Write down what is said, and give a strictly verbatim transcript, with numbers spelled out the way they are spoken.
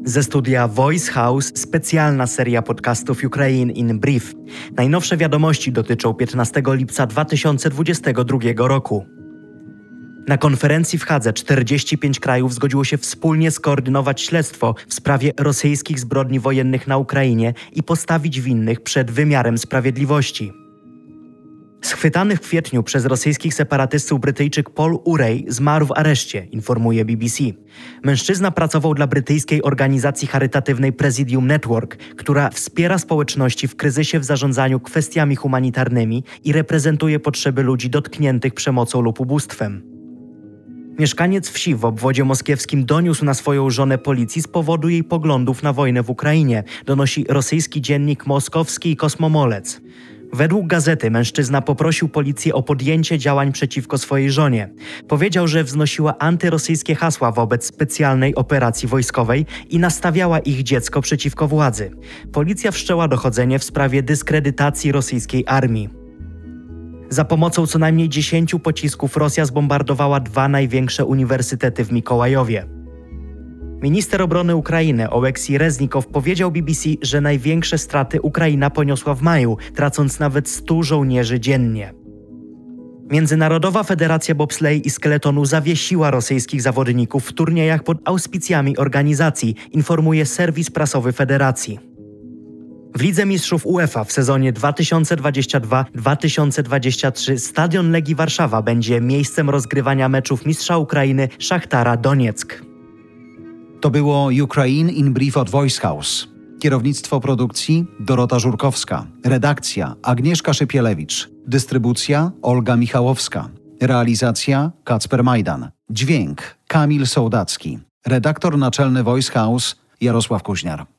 Ze studia Voice House specjalna seria podcastów Ukraine in Brief. Najnowsze wiadomości dotyczą piętnastego lipca dwa tysiące dwudziestego drugiego roku. Na konferencji w Hadze czterdzieści pięć krajów zgodziło się wspólnie skoordynować śledztwo w sprawie rosyjskich zbrodni wojennych na Ukrainie i postawić winnych przed wymiarem sprawiedliwości. Schwytany w kwietniu przez rosyjskich separatystów Brytyjczyk Paul Urey zmarł w areszcie, informuje B B C. Mężczyzna pracował dla brytyjskiej organizacji charytatywnej Presidium Network, która wspiera społeczności w kryzysie w zarządzaniu kwestiami humanitarnymi i reprezentuje potrzeby ludzi dotkniętych przemocą lub ubóstwem. Mieszkaniec wsi w obwodzie moskiewskim doniósł na swoją żonę policji z powodu jej poglądów na wojnę w Ukrainie, donosi rosyjski dziennik Moskowski i Kosmomolec. Według gazety mężczyzna poprosił policję o podjęcie działań przeciwko swojej żonie. Powiedział, że wznosiła antyrosyjskie hasła wobec specjalnej operacji wojskowej i nastawiała ich dziecko przeciwko władzy. Policja wszczęła dochodzenie w sprawie dyskredytacji rosyjskiej armii. Za pomocą co najmniej dziesięciu pocisków Rosja zbombardowała dwa największe uniwersytety w Mikołajowie. Minister obrony Ukrainy Oleksij Reznikow powiedział B B C, że największe straty Ukraina poniosła w maju, tracąc nawet stu żołnierzy dziennie. Międzynarodowa Federacja Bobsleigh i Skeletonu zawiesiła rosyjskich zawodników w turniejach pod auspicjami organizacji, informuje serwis prasowy federacji. W Lidze Mistrzów UEFA w sezonie dwa tysiące dwudziestym drugim dwa tysiące dwudziestym trzecim stadion Legii Warszawa będzie miejscem rozgrywania meczów mistrza Ukrainy Szachtara Donieck. To było Ukraine in Brief od Voice House. Kierownictwo produkcji Dorota Żurkowska. Redakcja Agnieszka Szypielewicz. Dystrybucja Olga Michałowska. Realizacja Kacper Majdan. Dźwięk Kamil Sołdacki. Redaktor naczelny Voice House Jarosław Kuźniar.